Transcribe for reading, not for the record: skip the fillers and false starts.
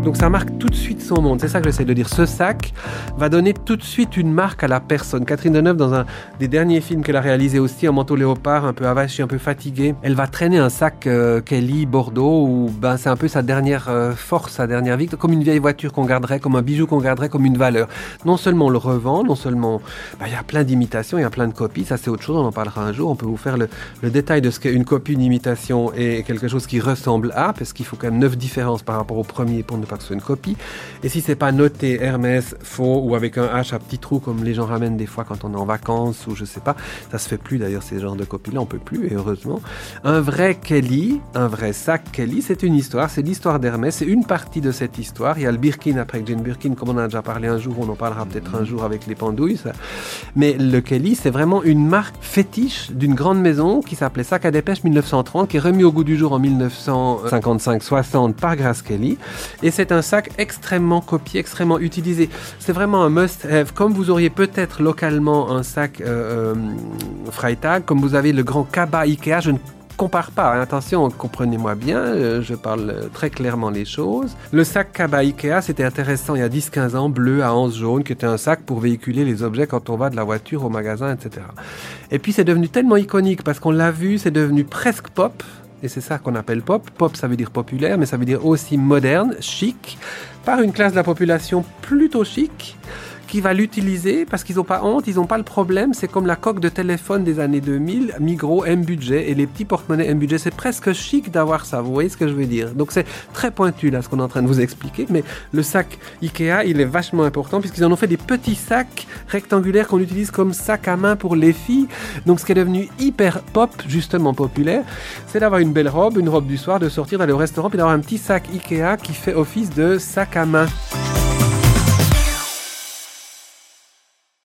Donc ça marque tout de suite son monde, c'est ça que j'essaie de dire. Ce sac va donner tout de suite une marque à la personne. Catherine Deneuve, dans un des derniers films qu'elle a réalisé aussi, en manteau léopard, un peu avachi, un peu fatiguée, elle va traîner un sac Kelly Bordeaux, où c'est un peu sa dernière force, sa dernière victoire, comme une vieille voiture qu'on garderait, comme un bijou qu'on garderait, comme une valeur. Non seulement on le revend, non seulement il y a plein d'imitations, il y a plein de copies, ça c'est autre chose, on en parlera un jour, on peut vous faire le détail de ce qu'est une copie, une imitation et quelque chose qui ressemble à, parce qu'il faut quand même 9 différences par rapport au premier pour ne pas que ce soit une copie. Et si c'est pas noté Hermès, faux ou avec un H à petit trou comme les gens ramènent des fois quand on est en vacances ou je sais pas, ça se fait plus d'ailleurs ces genres de copies là, on peut plus et heureusement. Un vrai Kelly, un vrai sac Kelly, c'est une histoire, c'est l'histoire d'Hermès, c'est une partie de cette histoire. Il y a le Birkin après Jane Birkin, comme on en a déjà parlé un jour, on en parlera peut-être un jour avec les pendouilles, ça. Mais le Kelly c'est vraiment une marque fétiche d'une grande maison qui s'appelait Sac à dépêche 1930, qui est remis au goût du jour en 1955-60 par Grace Kelly, et c'est un sac extrêmement copié, extrêmement utilisé. C'est vraiment un must-have, comme vous auriez peut-être localement un sac Freitag, comme vous avez le grand Kaba Ikea, je ne compare pas, attention, comprenez-moi bien, je parle très clairement les choses. Le sac Kaba Ikea, c'était intéressant il y a 10-15 ans, bleu à anse jaune, qui était un sac pour véhiculer les objets quand on va de la voiture au magasin, etc. Et puis c'est devenu tellement iconique, parce qu'on l'a vu, c'est devenu presque pop, et c'est ça qu'on appelle pop. Pop, ça veut dire populaire, mais ça veut dire aussi moderne, chic, par une classe de la population plutôt chic, qui va l'utiliser parce qu'ils n'ont pas honte, ils n'ont pas le problème. C'est comme la coque de téléphone des années 2000, Migros, M-Budget, et les petits porte-monnaies M-Budget. C'est presque chic d'avoir ça, vous voyez ce que je veux dire. Donc c'est très pointu là, ce qu'on est en train de vous expliquer, mais le sac Ikea, il est vachement important puisqu'ils en ont fait des petits sacs rectangulaires qu'on utilise comme sac à main pour les filles. Donc ce qui est devenu hyper pop, justement populaire, c'est d'avoir une belle robe, une robe du soir, de sortir, d'aller au restaurant, puis d'avoir un petit sac Ikea qui fait office de sac à main.